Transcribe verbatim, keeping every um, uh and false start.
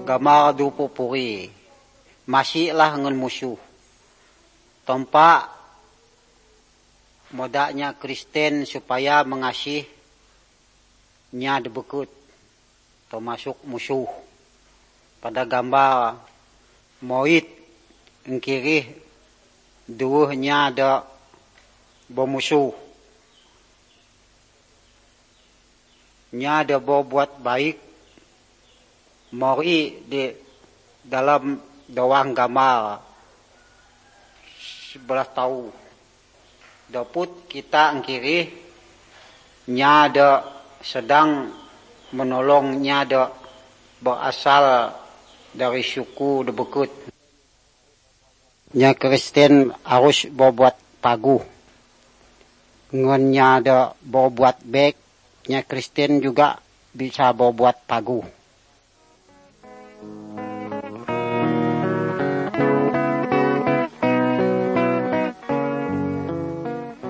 gamar du pupuri. Masihlah ngan musuh. Tompa modaknya Kristen supaya mengasih nya debekut. Termasuk musuh. Pada gambar moit engkirih duhnya ada bermusuh. Nya ada berbuat baik. Mori di dalam doang gambar sebelah tahu. Daput kita engkirih nya ada sedang menolong nya ada berasal dari suku debekut. Nya Kristen harus berbuat paguh. Ngan nya ada berbuat baik, nya Kristen juga bisa berbuat paguh.